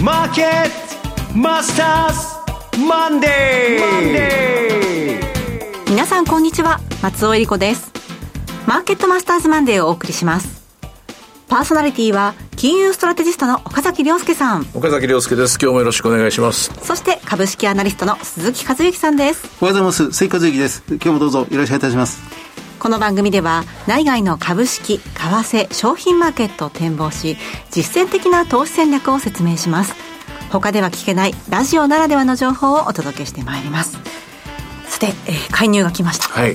マーケットマスターズマンデー。 皆さんこんにちは、松尾恵理子です。マーケットマスターズマンデーをお送りします。パーソナリティは金融ストラテジストの岡崎亮介さん。 岡崎亮介です。今日もよろしくお願いします。 そして株式アナリストの鈴木和之さんです。 おはようございます。鈴木和之です。今日もどうぞよろしくお願いいたします。 この番組では内外の株式、為替、商品マーケットを展望し、実践的な投資戦略を説明します。他では聞けないラジオならではの情報をお届けしてまいります。さて、介入が来ました。 はい。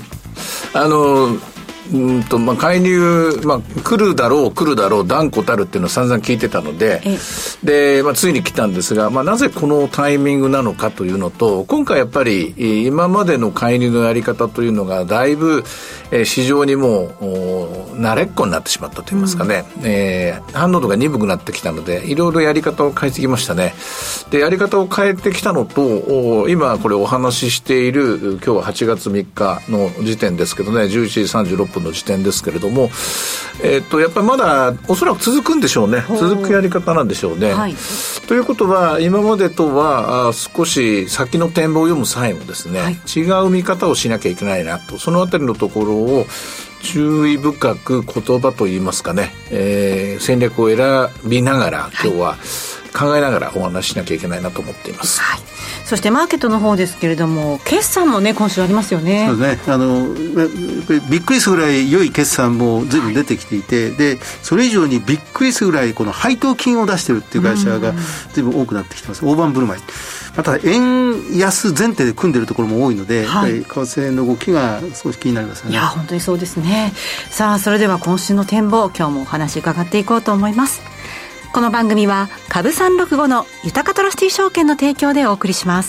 介入、来るだろう断固たるっていうのを散々聞いてたので、で、ついに来たんですが、なぜこのタイミングなのかというのと、今回やっぱり今までの介入のやり方というのがだいぶ市場にも慣れっこになってしまったといいますかね、反応度が鈍くなってきたので、いろいろやり方を変えてきましたね。で、やり方を変えてきたのと、今これお話ししている今日は8月3日の時点ですけどね、11時36分の時点ですけれども、やっぱりまだおそらく続くんでしょうね。続くやり方なんでしょうね。はい、ということは今までとは少し先の展望を読む際もですね、はい、違う見方をしなきゃいけないなと、そのあたりのところを注意深く言葉といいますかね、戦略を選びながら今日は考えながらお話ししなきゃいけないなと思っています。 はい、そしてマーケットの方ですけれども、決算もね今週ありますよね。 そうですね。びっくりするぐらい良い決算も随分出てきていて、でそれ以上にびっくりするぐらいこの配当金を出してるっていう会社が随分多くなってきてます。大盤振る舞い、また円安前提で組んでるところも多いので、はい、やっぱり為替の動きが少し気になりますよね。 いや本当にそうですね。さあそれでは今週の展望、今日もお話伺っていこうと思います。この番組は株365の豊かトラスティ証券の提供でお送りします。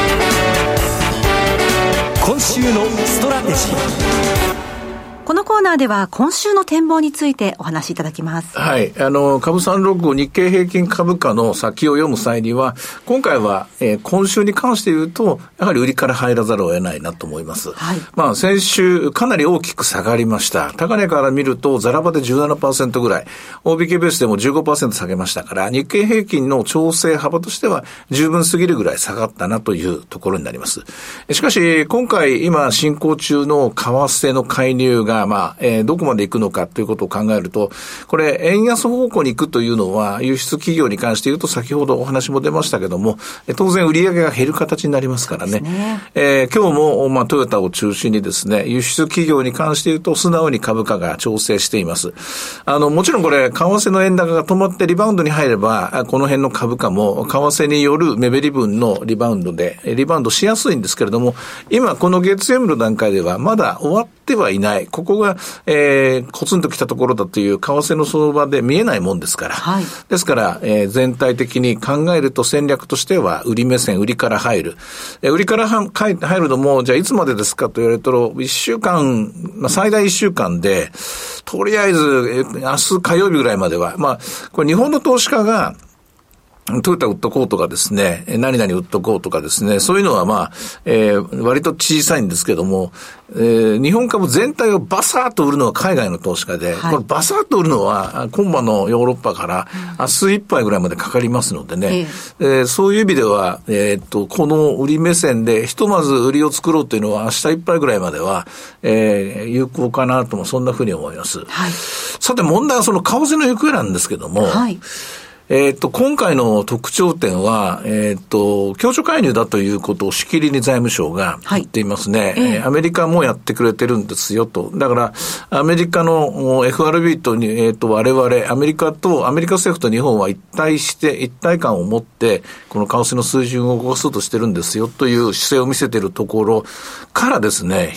今週のストラテジー。 このコーナーでは今週の展望についてお話しいただきます。 はい。株365日経平均株価の先を読む際には、今回は、今週に関して言うと、やはり売りから入らざるを得ないなと思います。はい。先週かなり大きく下がりました。高値から見るとザラ場で 17% ぐらい、大引けベースでも 15% 下げましたから、日経平均の調整幅としては十分すぎるぐらい下がったなというところになります。しかし、今回今進行中の為替の介入がどこまで行くのかということを考えると、これ円安方向に行くというのは輸出企業に関して言うと、先ほどお話も出ましたけども、当然売上が減る形になりますからね。今日もトヨタを中心にですね、輸出企業に関して言うと素直に株価が調整しています。もちろんこれ為替の円高が止まってリバウンドに入れば、この辺の株価も為替による目減り分のリバウンドしやすいんですけれども、今この月曜日の段階ではまだ終わってはいない。ここが、コツンときたところだという為替の相場で見えないもんですから。はい、ですから、全体的に考えると戦略としては売り目線、売りから入る。売りから入るのも、じゃあいつまでですかと言われると、1週間、最大1週間で、とりあえず、明日火曜日ぐらいまでは、これ日本の投資家が、トヨタ売っとこうとかですね、何々売っとこうとかですね、そういうのは割と小さいんですけども、日本株全体をバサーッと売るのは海外の投資家で、これバサーッと売るのは今晩のヨーロッパから明日いっぱいぐらいまでかかりますのでね、そういう意味では、この売り目線でひとまず売りを作ろうというのは明日いっぱいぐらいまでは、有効かなともそんなふうに思います。はい、さて問題はその為替の行方なんですけども、はい、今回の特徴点は、協調介入だということをしきりに財務省が言っていますね。アメリカもやってくれてるんですよと。だから、アメリカの FRB と、我々、アメリカ政府と日本は一体感を持って、この為替の水準を動かそうとしてるんですよという姿勢を見せているところからですね、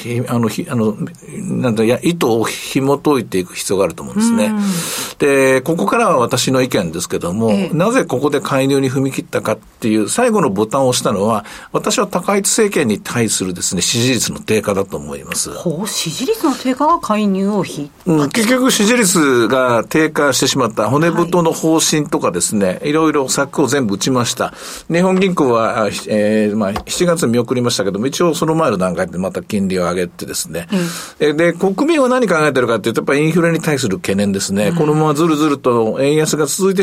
意図を紐解いていく必要があると思うんですね。で、ここからは私の意見ですけども、なぜここで介入に踏み切ったかっていう最後のボタンを押したのは、私は高市政権に対するですね、支持率の低下だと思います。 支持率の低下が介入を結局支持率が低下してしまった骨太の方針とかですね、いろいろ策を全部打ちました。日本銀行は、7月に見送りましたけども、一応その前の段階でまた金利を上げてですね、で、国民は何考えてるかっていうと、やっぱりインフレに対する懸念ですね。このままずるずると円安が続いてしまうんじゃない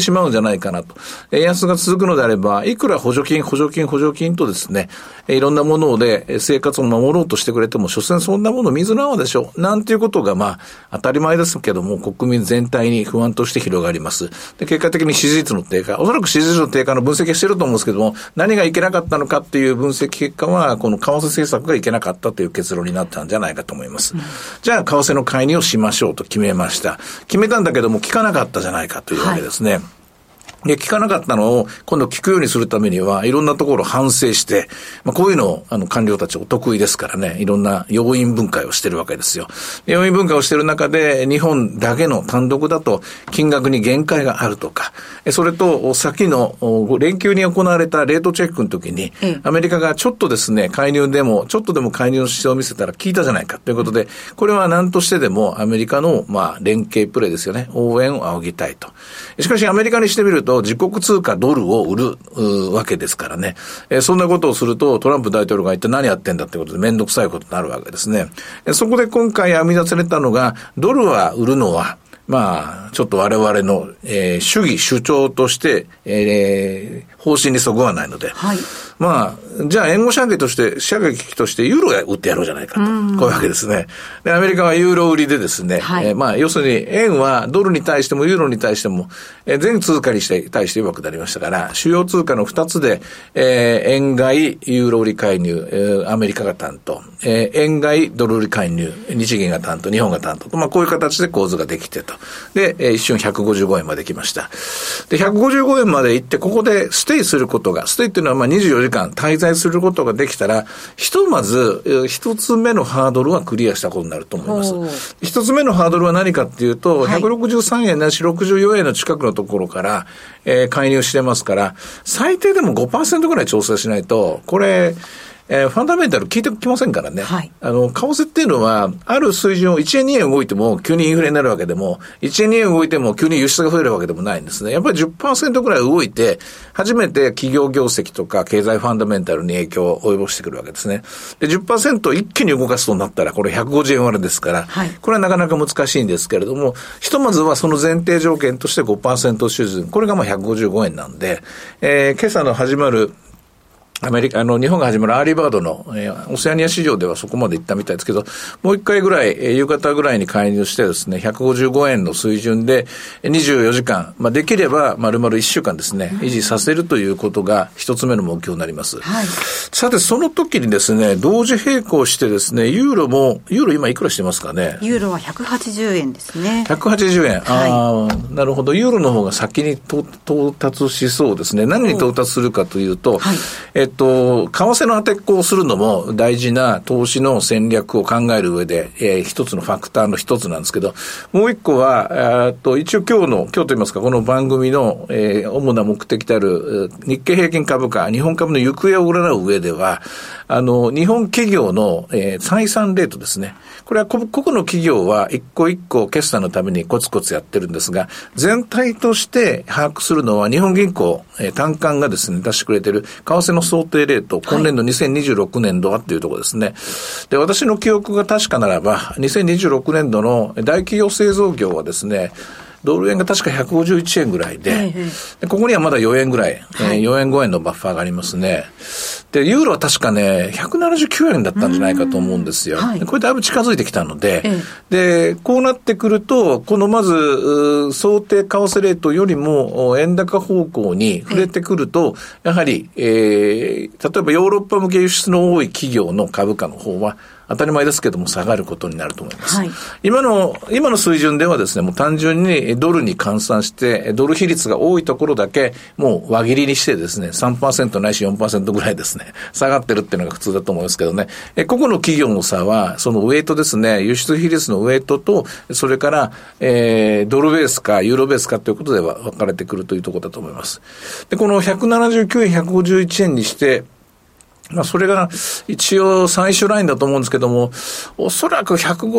ないかなと。円安が続くのであれば、いくら補助金とですね、いろんなもので生活を守ろうとしてくれても、所詮そんなもの水の泡でしょう。なんていうことが当たり前ですけども、国民全体に不安として広がります。で、結果的に支持率の低下、おそらく支持率の低下の分析はしてると思うんですけども、何がいけなかったのかっていう分析結果は、この為替政策がいけなかったという結論になったんじゃないかと思います。じゃあ、為替の介入をしましょうと決めました。決めたんだけども、効かなかったじゃないかというわけですね。で、聞かなかったのを今度聞くようにするためにはいろんなところを反省して、こういうのを官僚たちお得意ですからね、いろんな要因分解をしてるわけですよ。要因分解をしてる中で日本だけの単独だと金額に限界があるとか、それと先の連休に行われたレートチェックの時に、アメリカがちょっとですね、ちょっとでも介入の姿勢を見せたら効いたじゃないかということで、これは何としてでもアメリカの連携プレーですよね、応援を仰ぎたいと。しかしアメリカにしてみると自国通貨ドルを売るわけですからね。そんなことをするとトランプ大統領が一体何やってんだってことでめんどくさいことになるわけですね。そこで今回編み出されたのが、ドルは売るのはちょっと我々の、主義主張として、方針にそぐわないので、はい、じゃあ援護射撃としてユーロへ売ってやろうじゃないかと、こういうわけですね。で、アメリカはユーロ売りでですね、はい、要するに円はドルに対してもユーロに対しても、全通貨に対して弱くなりましたから、主要通貨の2つで、円買いユーロ売り介入、アメリカが担当、円買いドル売り介入、日銀が担当、日本が担当と、こういう形で構図ができてと。で、一瞬155円まで来ました。で、155円まで行って、ここでステイすることが、ステイっていうのは24時間滞在することができたら、ひとまず一つ目のハードルはクリアしたことになると思います。一つ目のハードルは何かっていうと、163円ないし64円の近くのところから、介入してますから、最低でも 5% ぐらい調整しないと、これ、ファンダメンタル効いてきませんからね。はい。為替っていうのは、ある水準を1円2円動いても急にインフレになるわけでも、1円2円動いても急に輸出が増えるわけでもないんですね。やっぱり 10% ぐらい動いて、初めて企業業績とか経済ファンダメンタルに影響を及ぼしてくるわけですね。で、10% 一気に動かすとなったら、これ150円割れですから、はい、これはなかなか難しいんですけれども、ひとまずはその前提条件として 5% 修正、これが155円なんで、今朝の始まる日本が始まるアーリーバードの、オセアニア市場ではそこまで行ったみたいですけど、もう一回ぐらい、夕方ぐらいに介入してですね、155円の水準で24時間、できれば丸々1週間ですね、維持させるということが一つ目の目標になります。はい、さて、その時にですね、同時並行してですね、ユーロ今いくらしてますかね。 ユーロは180円ですね。 180円。はい、なるほど。ユーロの方が先に到達しそうですね。何に到達するかというと、はい、為替の当てっこをするのも大事な投資の戦略を考える上で、一つのファクターの一つなんですけど、もう一個は、一応今日と言いますか、この番組の、主な目的である日経平均株価、日本株の行方を占う上では、日本企業の、採算レートですね。これは個々の企業は一個一個決算のためにコツコツやってるんですが、全体として把握するのは日本銀行、短観がですね、出してくれてる為替の想定レート、今年度2026年度はっていうところですね。で、私の記憶が確かならば、2026年度の大企業製造業はですね、ドル円が確か151円ぐらいで、ここにはまだ4円ぐらい、4円5円のバッファーがありますね。で、ユーロは確かね、179円だったんじゃないかと思うんですよ。これだいぶ近づいてきたので、で、こうなってくると、このまず、想定為替レートよりも円高方向に触れてくると、やはり、例えばヨーロッパ向け輸出の多い企業の株価の方は、当たり前ですけども下がることになると思います。はい、今の水準ではですね、もう単純にドルに換算して、ドル比率が多いところだけ、もう輪切りにしてですね、3% ないし 4% ぐらいですね、下がってるっていうのが普通だと思いますけどね。個々の企業の差は、そのウェイトですね、輸出比率のウェイトと、それから、ドルベースかユーロベースかということでは分かれてくるというところだと思います。で、この179円、151円にして、それが一応最終ラインだと思うんですけども、おそらく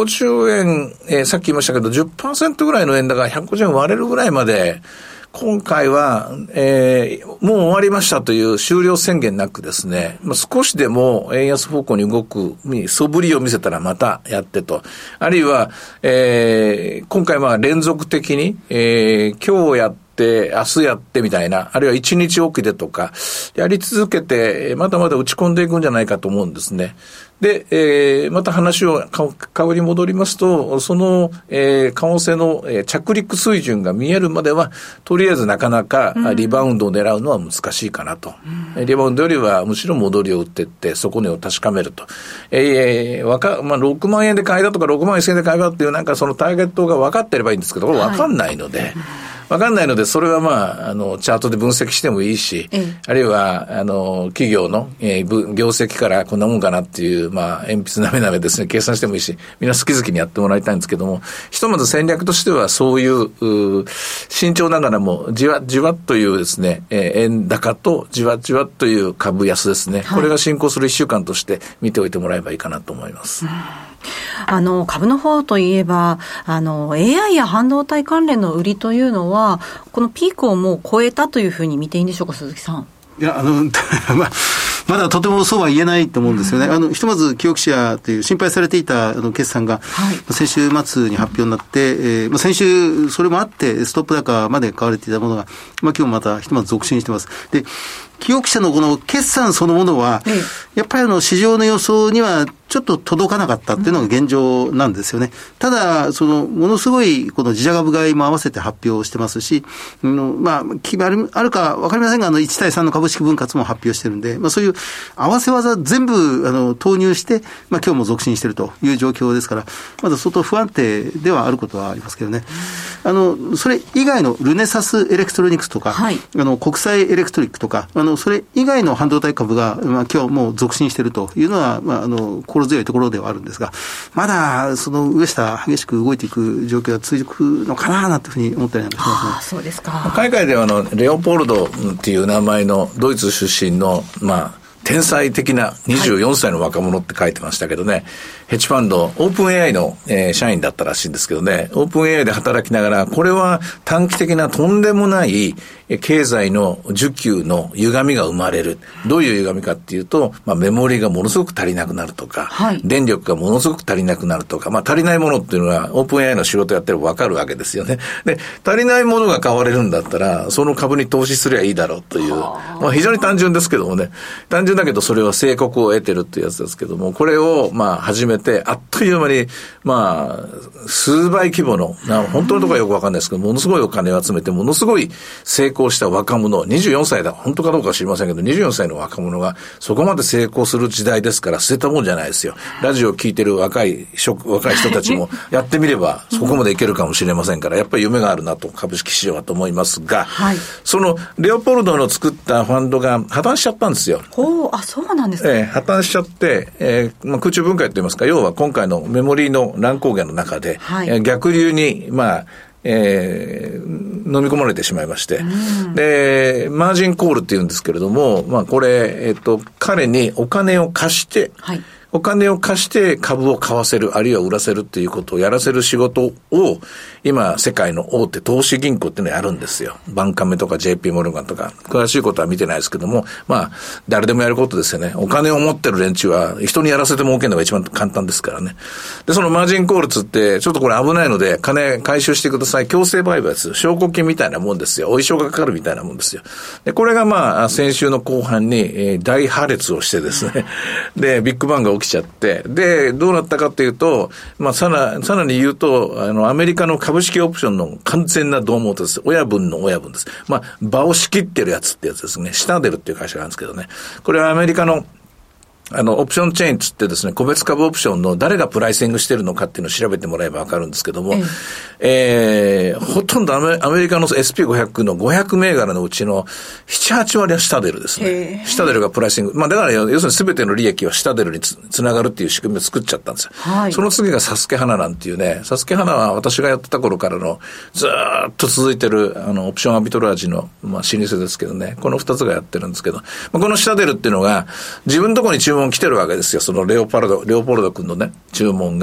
150円、さっき言いましたけど 10% ぐらいの円高が150円割れるぐらいまで、今回は、もう終わりましたという終了宣言なくですね、少しでも円安方向に動く素振りを見せたらまたやってと。あるいは、今回連続的に、今日やって 、明日やってみたいな、あるいは1日おきでとか、やり続けて、まだまだ打ち込んでいくんじゃないかと思うんですね。で、また話を株に戻りますと、その、為替の着陸水準が見えるまでは、とりあえずなかなかリバウンドを狙うのは難しいかなと。リバウンドよりはむしろ戻りを打っていって、底値を確かめると。6万円で買いだとか6万1000円で買いだっていうなんかそのターゲットが分かってればいいんですけど、これ分かんないので、それはチャートで分析してもいいし、あるいは、企業の、業績からこんなもんかなっていう、鉛筆なめなめですね、計算してもいいし、みんな好き好きにやってもらいたいんですけども、ひとまず戦略としてはそういう、慎重ながらも、じわじわというですね、円高とじわじわという株安ですね。これが進行する1週間として見ておいてもらえばいいかなと思います。 株の方といえばAI や半導体関連の売りというのはこのピークをもう超えたというふうに見ていいんでしょうか、鈴木さん。 いやまだとてもそうは言えないと思うんですよね。ひとまずキオクシアという心配されていた決算が、先週末に発表になって、先週それもあってストップ高まで買われていたものが、今日またひとまず続伸してます。で、キオクシアのこの決算そのものは、やっぱり市場の予想にはちょっと届かなかったっていうのが現状なんですよね。ただ、ものすごいこの自社株買いも合わせて発表してますし、決まりあるかわかりませんが、1対3の株式分割も発表してるんで、そういう合わせ技全部投入して、今日も続伸しているという状況ですから、まだ相当不安定ではあることはありますけどね。それ以外のルネサスエレクトロニクスとか、国際エレクトリックとか、それ以外の半導体株が、今日もう続伸しているというのは、心強いところではあるんですが、まだその上下激しく動いていく状況が続くのかなというふうに思ったりなんかしますね。 そうですか。 海外ではレオポルドっていう名前のドイツ出身の天才的な24歳の若者って書いてましたけどね、ヘッジファンド、オープン AI の、社員だったらしいんですけどね、オープン AI で働きながら、これは短期的なとんでもない経済の需給の歪みが生まれる。どういう歪みかっていうと、メモリがものすごく足りなくなるとか、電力がものすごく足りなくなるとか、足りないものっていうのはオープン AI の仕事やってればわかるわけですよね。で、足りないものが買われるんだったら、その株に投資すればいいだろうという、非常に単純ですけどもね、単純だけどそれは正確を得てるっていうやつですけども、これを始めてあっという間に数倍規模の本当のところはよくわかんないですけど、ものすごいお金を集めてものすごい成功した若者、24歳だ本当かどうか知りませんけど、24歳の若者がそこまで成功する時代ですから、捨てたもんじゃないですよ。ラジオを聞いてる若い人たちもやってみればそこまでいけるかもしれませんから、やっぱり夢があるなと株式市場はと思いますが、そのレオポルドの作ったファンドが破綻しちゃったんですよ。 そうなんですか。 破綻しちゃって、空中分解といいますか、要は今回のメモリーの乱高下の中で、逆流に飲み込まれてしまいまして、でマージンコールっていうんですけれども、これ彼にお金を貸して、株を買わせる、あるいは売らせるっていうことをやらせる仕事を、今、世界の大手投資銀行っていうのをやるんですよ。バンカメとか JP モルガンとか、詳しいことは見てないですけども、誰でもやることですよね。お金を持ってる連中は、人にやらせて儲けるのが一番簡単ですからね。で、そのマージンコールつって、ちょっとこれ危ないので、金回収してください。強制売買です。証拠金みたいなもんですよ。お衣装がかかるみたいなもんですよ。で、これが先週の後半に、大破裂をしてですね。で、ビッグバンが起きちゃって、で、どうなったかというと、さらに言うと、アメリカの株式オプションの完全な胴元です。親分の親分です。場を仕切ってるやつってやつですね。シタデルっていう会社があるんですけどね。これはアメリカのオプションチェーンつってですね、個別株オプションの誰がプライシングしてるのかっていうのを調べてもらえばわかるんですけども、ほとんどアメリカの SP500 の500銘柄のうちの7、8割はシタデルですね。シタデルがプライシング。だから要するに全ての利益はシタデルにつながるっていう仕組みを作っちゃったんですよ。その次がサスケ花なんていうね、サスケ花は私がやってた頃からのずーっと続いてるオプションアービトラージの老舗ですけどね、この2つがやってるんですけど、このシタデルっていうのが自分のところに注文来てるわけですよ。そのレオポルド君のね、注文が。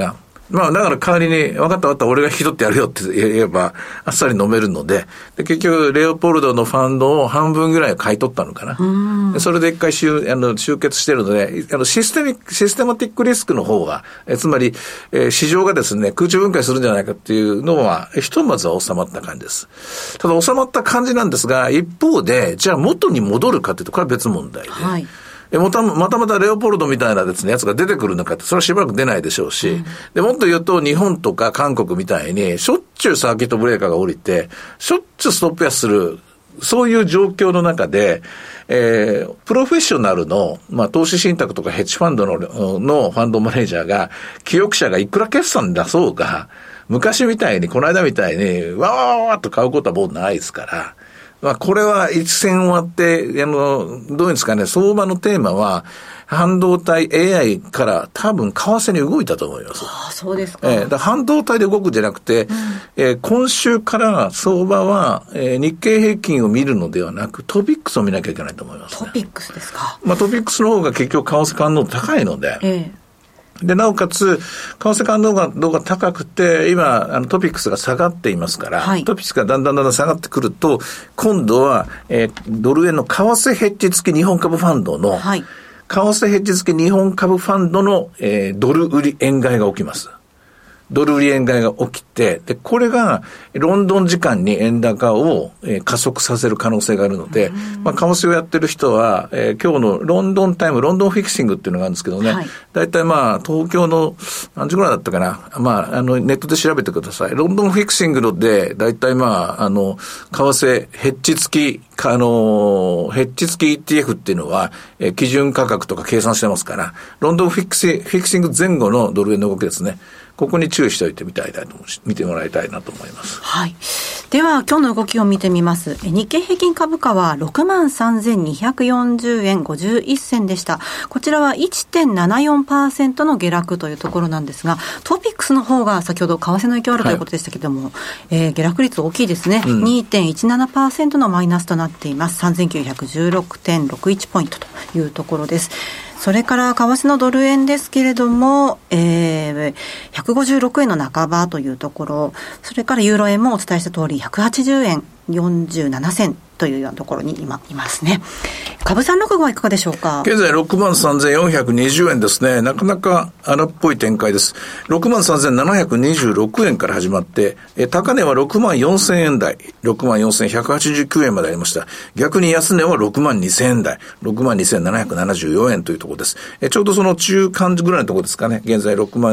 まあだから代わりに分かった俺が引き取ってやるよって言えばあっさり飲めるので、結局レオポルドのファンドを半分ぐらい買い取ったのかな。それで一回集結しているので、システマティックリスクの方は、つまり、市場がですね空中分解するんじゃないかっていうのはひとまずは収まった感じです。ただ収まった感じなんですが、一方でじゃあ元に戻るかというとこれは別問題で、はい、またレオポルドみたいなですね、やつが出てくるのかって、それはしばらく出ないでしょうし、で、もっと言うと、日本とか韓国みたいに、しょっちゅうサーキットブレーカーが降りて、しょっちゅうストップ安する、そういう状況の中で、プロフェッショナルの、投資信託とかヘッジファンドのファンドマネージャーが、記憶者がいくら決算出そうが、昔みたいに、この間みたいに、わーっと買うことはもうないですから、これは一戦終わって、どういうんですかね、相場のテーマは、半導体 AI から多分為替に動いたと思います。 ああ、そうですか。 だから半導体で動くんじゃなくて、今週から相場は、日経平均を見るのではなく、トピックスを見なきゃいけないと思います、ね。 トピックスですか。 トピックスの方が結局為替感度高いので、で、なおかつ、為替感度が高くて、今、トピックスが下がっていますから、はい、トピックスがだんだん下がってくると、今度は、ドル円の為替ヘッジ付き日本株ファンドの、はい、為替ヘッジ付き日本株ファンドの、ドル売り円買いが起きます。ドル売り円買いが起きて、で、これがロンドン時間に円高を、加速させる可能性があるので、為替をやってる人は、今日のロンドンタイム、ロンドンフィクシングっていうのがあるんですけどね、はい、だいたい東京の何時ぐらいだったかな、ネットで調べてください。ロンドンフィクシングので、だいたい為替ヘッジ付き、ヘッジ付き ETF っていうのは、基準価格とか計算してますから、ロンドンフィクシング前後のドル円の動きですね。ここに注意しておいて見てもらいたいなと思います。 はい。では今日の動きを見てみます。日経平均株価は 63,240 円51銭でした。こちらは 1.74% の下落というところなんですが、トピックスの方が先ほど為替の影響あるということでしたけれども、下落率大きいですね。2.17% のマイナスとなっています。3916.61 ポイントというところです。それから為替のドル円ですけれども、156円の半ばというところ、それからユーロ円もお伝えした通り180円47銭というようなところに今いますね。株365はいかがでしょうか。 現在 63,420 円ですね。なかなか荒っぽい展開です。63,726 円から始まって、高値は 64,000 円台、64,189 円までありました。逆に安値は 62,000 円台、62,774 円というところです。ちょうどその中間ぐらいのところですかね。現在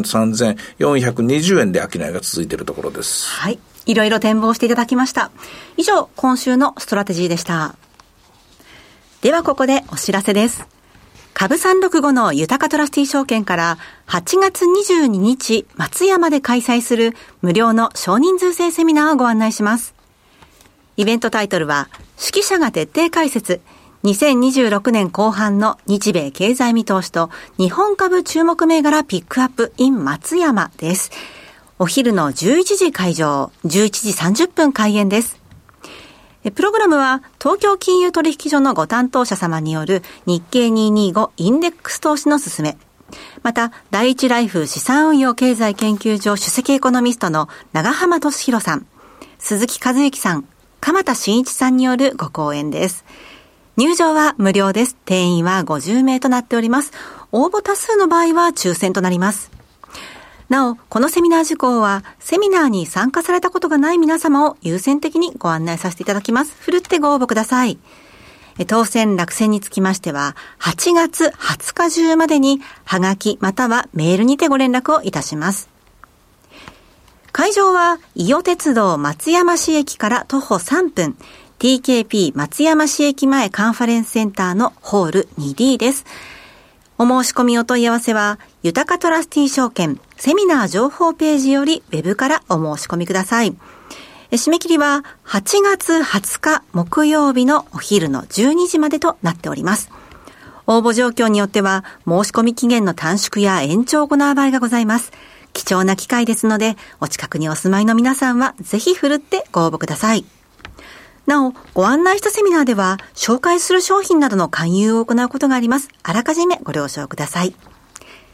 63,420 円で商いが続いているところです。 はい。いろいろ展望していただきました。以上、今週のストラテジーでした。ではここでお知らせです。株365の豊かトラスティ証券から8月22日松山で開催する無料の少人数制セミナーをご案内します。イベントタイトルは識者が徹底解説2026年後半の日米経済見通しと日本株注目銘柄ピックアップ in 松山です。お昼の11時開場、11時30分開演です。プログラムは東京金融取引所のご担当者様による日経225インデックス投資の勧め。また、第一ライフ資産運用経済研究所首席エコノミストの長浜俊弘さん、鈴木和之さん、鎌田真一さんによるご講演です。入場は無料です。定員は50名となっております。応募多数の場合は抽選となります。なお、このセミナー事項は、セミナーに参加されたことがない皆様を優先的にご案内させていただきます。ふるってご応募ください。当選落選につきましては、8月20日中までに、はがきまたはメールにてご連絡をいたします。会場は、伊予鉄道松山市駅から徒歩3分、TKP 松山市駅前カンファレンスセンターのホール 2D です。お申し込みお問い合わせは、豊かトラスティ証券セミナー情報ページよりウェブからお申し込みください。締め切りは8月20日木曜日のお昼の12時までとなっております。応募状況によっては申し込み期限の短縮や延長を行う場合がございます。貴重な機会ですので、お近くにお住まいの皆さんはぜひふるってご応募ください。なお、ご案内したセミナーでは、紹介する商品などの勧誘を行うことがあります。あらかじめご了承ください。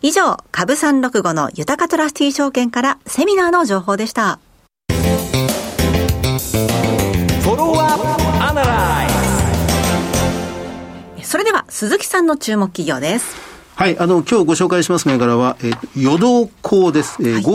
以上、株365の豊かトラスティ証券からセミナーの情報でした。それでは鈴木さんの注目企業です。 はい、今日ご紹介します銘柄は、淀工です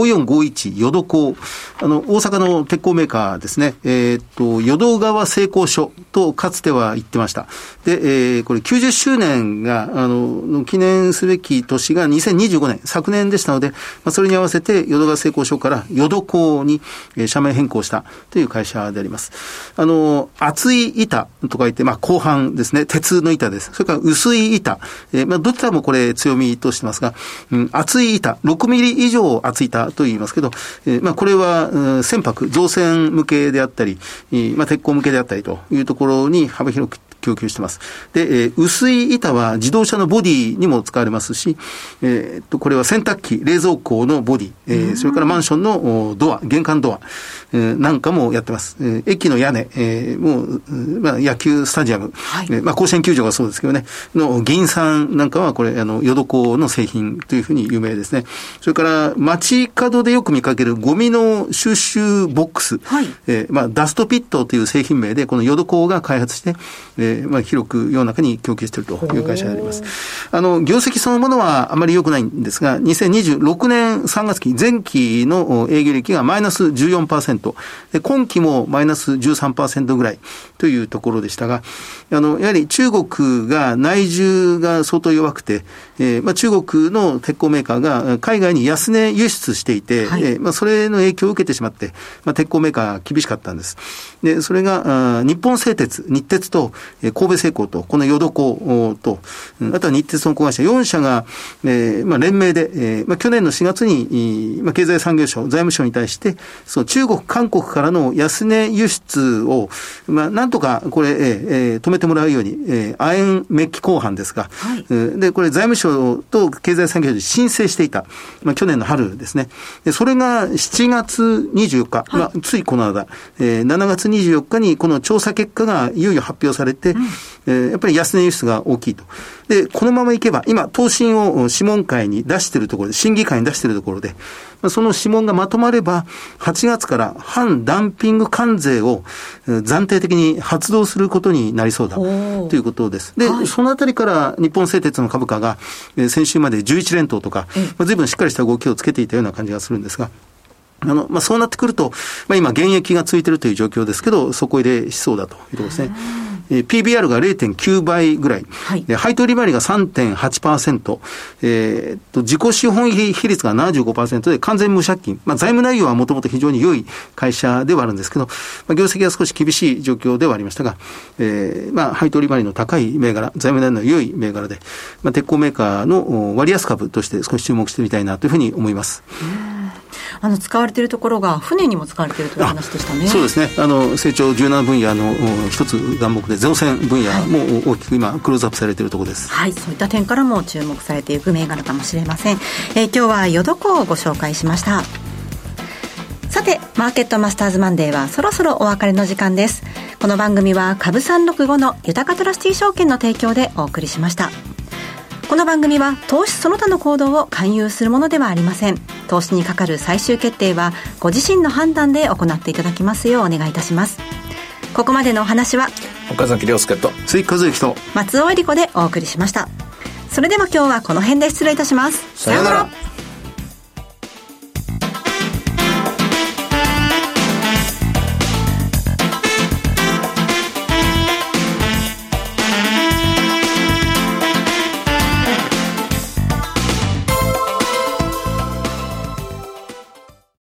。5451淀工。大阪の鉄鋼メーカーですね。淀川製鋼所とかつては言ってました。で、これ90周年が、記念すべき年が2025年、昨年でしたので、それに合わせて淀川製鋼所から淀工に、社名変更したという会社であります。厚い板とか言って、鋼板ですね。鉄の板です。それから薄い板。どちらもこれ、強みとしてますが、厚い板、6ミリ以上厚い板と言いますけど、これは、船舶、造船向けであったり、鉄鋼向けであったりというところに幅広く供給しています。で、薄い板は自動車のボディにも使われますし、これは洗濯機、冷蔵庫のボディ、それからマンションのドア、玄関ドア、なんかもやってます。駅の屋根、もう、野球スタジアム、はい、甲子園球場がそうですけどね、の銀傘なんかはこれ、淀工の製品というふうに有名ですね。それから、街角でよく見かけるゴミの収集ボックス、はい、ダストピットという製品名で、この淀工が開発して、広く世の中に供給しているという会社であります。業績そのものはあまり良くないんですが、2026年3月期、前期の営業利益がマイナス 14%、で今期もマイナス 13% ぐらいというところでしたが、やはり中国が内需が相当弱くて、中国の鉄鋼メーカーが海外に安値輸出していて、はい、それの影響を受けてしまって、鉄鋼メーカー厳しかったんです。で、それが日本製鉄、日鉄と神戸製鋼と、この淀工と、あとは日鉄の子会社4社が、連名で、去年の4月に、経済産業省、財務省に対して、その中国、韓国からの安値輸出を、なんとかこれ、止めてもらうように、亜鉛メッキ鋼板ですが、はい、で、これ財務省と経済産業省で申請していた、去年の春ですね。で、それが7月24日、はい、ついこの間、7月24日にこの調査結果がいよいよ発表されて、やっぱり安値輸出が大きいと。で、このままいけば、今、答申を諮問会に出しているところで、審議会に出しているところで、その諮問がまとまれば、8月から反ダンピング関税を暫定的に発動することになりそうだということです。で、はい、そのあたりから日本製鉄の株価が先週まで11連投とか、随分しっかりした動きをつけていたような感じがするんですが、そうなってくると、今、現役がついているという状況ですけど、底入れしそうだというところですね。PBR が 0.9 倍ぐらい。はい、配当利回りが 3.8%。自己資本比率が 75% で完全無借金。財務内容はもともと非常に良い会社ではあるんですけど、業績は少し厳しい状況ではありましたが、配当利回りの高い銘柄、財務内容の良い銘柄で、鉄鋼メーカーの割安株として少し注目してみたいなというふうに思います。 使われているところが船にも使われているという話でしたね。 そうですね。成長柔軟分野の一つ眼目でゼロ戦分野も大きく今クローズアップされているところです。 はい、そういった点からも注目されていく銘柄かもしれません。今日は淀工をご紹介しました。さて、マーケットマスターズマンデーはそろそろお別れの時間です。この番組は株365の豊かトラスティ証券の提供でお送りしました。この番組は投資その他の行動を勧誘するものではありません。投資にかかる最終決定はご自身の判断で行っていただきますようお願いいたします。ここまでのお話は岡崎亮介と鈴木和之と松尾恵理子でお送りしました。それでは今日はこの辺で失礼いたします。 さようなら。